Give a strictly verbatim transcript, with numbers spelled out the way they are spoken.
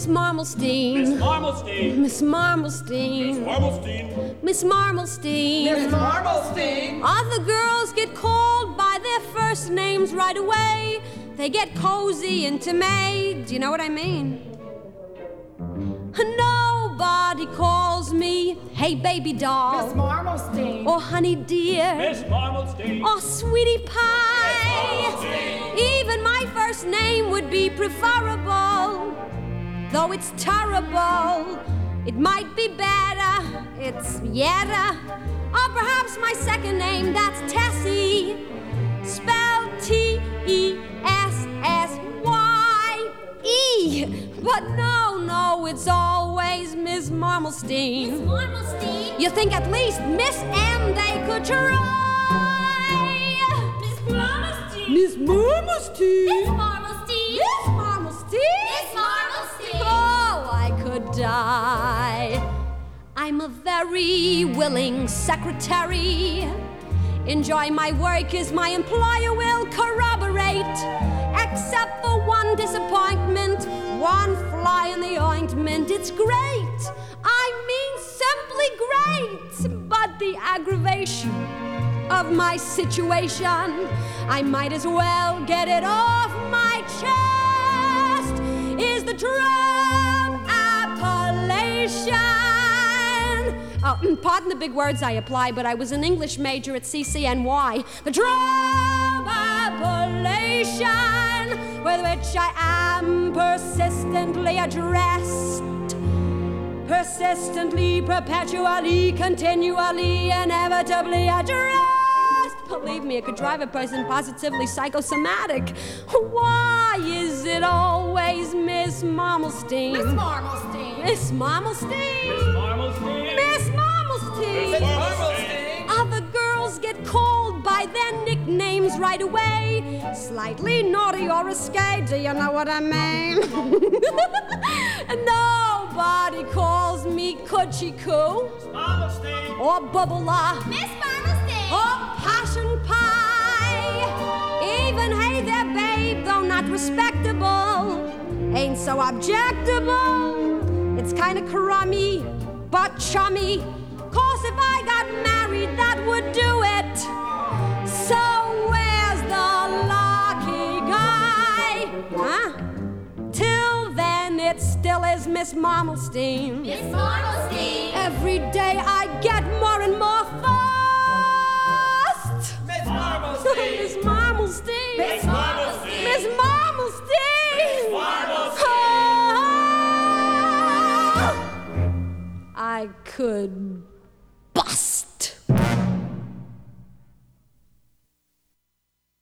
Marmalstein. Miss Marmalstein. Miss Marmalstein. Miss Marmalstein. Miss Marmalstein. Miss Marmalstein. Other girls get called by their first names right away. They get cozy into May. Do you know what I mean? Nobody calls me, hey baby doll. Miss Marmalstein. Or honey dear. Miss Marmalstein. Or sweetie pie. Even my first name would be preferable. Though it's terrible, it might be better. It's Yetta. Or perhaps my second name, that's Tessie. Spelled T E S S Y E. But no, no, it's always Miss Marmalstein. Miss Marmalstein. You think at least Miss M they could try. Miss Marmalstein. Miss Marmalstein. Miss Marmalstein. Miss Marmalstein. Miss Marmalstein. Oh, I could die. I'm a very willing secretary. Enjoy my work as my employer will corroborate. Except for one disappointment, one fly in the ointment. It's great, I mean simply great. But the aggravation of my situation, I might as well get it off my chest, is the drum appellation. Oh, pardon the big words I apply, but I was an English major at C C N Y. The drum appellation with which I am persistently addressed. Persistently, perpetually, continually, inevitably addressed. Believe me, it could drive a person positively psychosomatic. Why is it always Miss Marmalstein? Miss Marmalstein. Miss Marmalstein. Miss Marmalstein. Miss Marmalstein. Miss Marmalstein. Other girls get called by their nicknames right away. Slightly naughty or risque, do you know what I mean? Nobody calls me Coochie Coo Marmalstein. or Bubbler Miss Marmalstein. or Passion Pie. Even Hey There Babe, though not respectable, ain't so objectable. It's kinda crummy, but chummy. Course if I got married, that would do it. So where's the lucky guy? Huh? Till then, it still is Miss Marmalstein. Miss Marmalstein. Every day I get more and more fussed. Miss Marmalstein. Miss Marmalstein. Miss Marmalstein. Miss Marmalstein. Marmalstein. Oh, I could bust.